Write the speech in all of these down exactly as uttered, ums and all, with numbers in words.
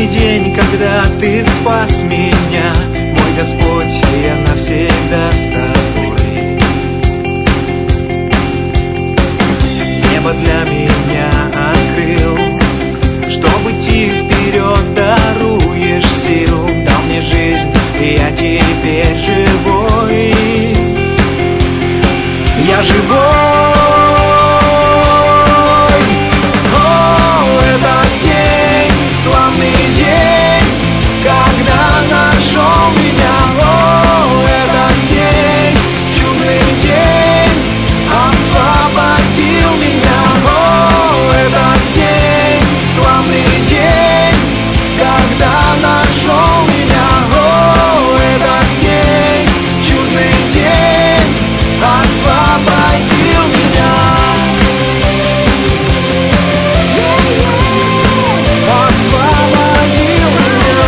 славный день, когда ты спас меня, мой Господь, я навсегда с тобой. Небо для меня открыл, чтобы идти вперед, даруешь сил, дал мне жизнь, и я теперь живой. Я живой. О, этот день, славный день, когда нашел меня. О, этот день, чудный день, освободил меня. О, этот день, славный день, когда нашел меня. О, этот день, чудный день, освободил меня. Освободил меня.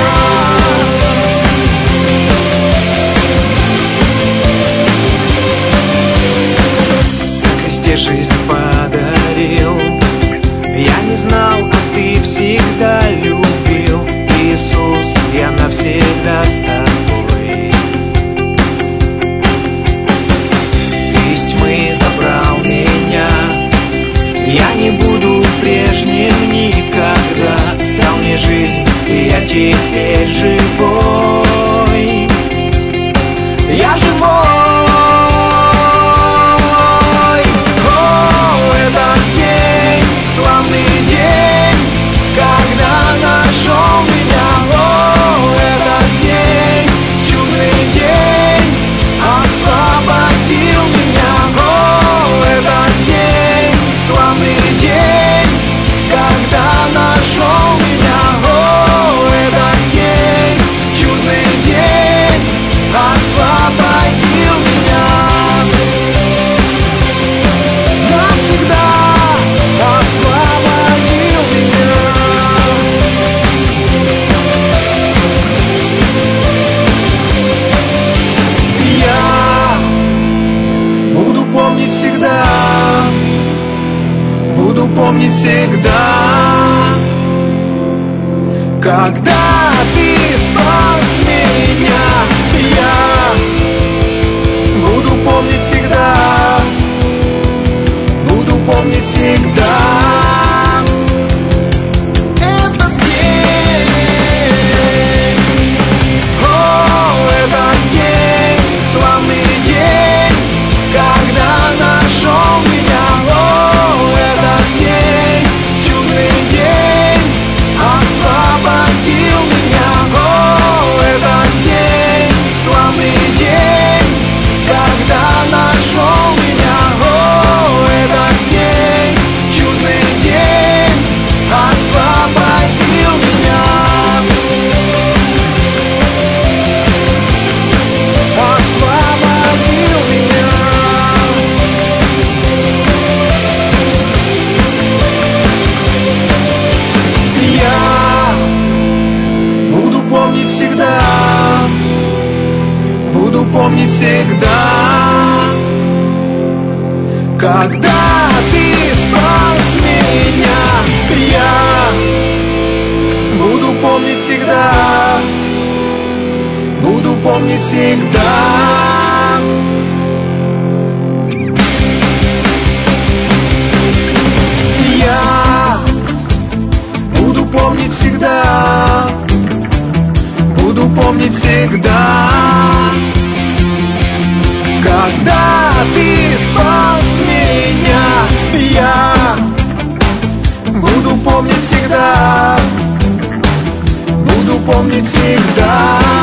На кресте жизнь подарил, я не знал, а ты всегда любил. Иисус, я навсегда с тобой. Из тьмы забрал меня, я не буду прежним никогда. Дал мне жизнь, и я теперь живой. Я живой. О, этот день, славный день, когда нашел меня. О, этот день, чудный день, освободил меня. О, этот день, славный день, когда нашел меня. О, этот день, чудный день, освободил меня. Навсегда освободил меня. Я буду помнить всегда, буду помнить всегда, когда ты спас меня. Я буду помнить всегда, буду помнить всегда этот день. О, этот день, славный день, когда нашел меня. О, этот день, чудный день, освободил меня. О, этот день, славный день, когда нашел меня. О, этот день, чудный день, освободил меня. Освободил меня. Я буду помнить всегда, буду помнить всегда, когда ты спас меня. Я буду помнить всегда, буду помнить всегда. Я буду помнить всегда, буду помнить всегда, когда ты спас меня. Я буду помнить всегда, буду помнить всегда.